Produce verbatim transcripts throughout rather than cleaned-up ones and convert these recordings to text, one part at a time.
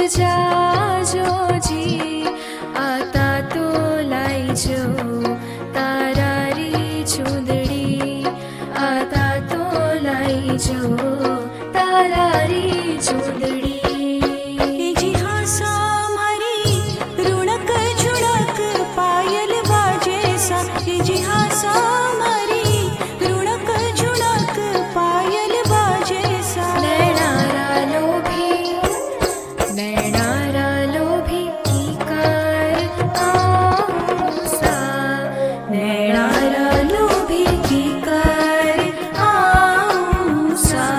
जाजो जी, आता तो लाइजो तारारी चूंदड़ी, आता तो लाइजो तारारी चूंदड़ी। जी हाँ सामरी रुणक झुणक पायल बाजे सा, जी हाँ सामरी रुणक झुणक पायल बाजे सा। नैनारा लोभी नैनारा लोभी कीकार आऊसा, नैनारा लोभी कीकार आऊसा।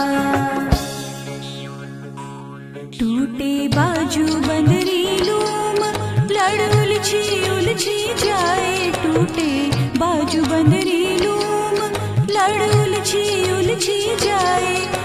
टूटे बाजू बंदरी लूम लड़ उलझी उलझी जाए, टूटे बाजू बंदरी लूम लड़ उलझी उलझी जाए।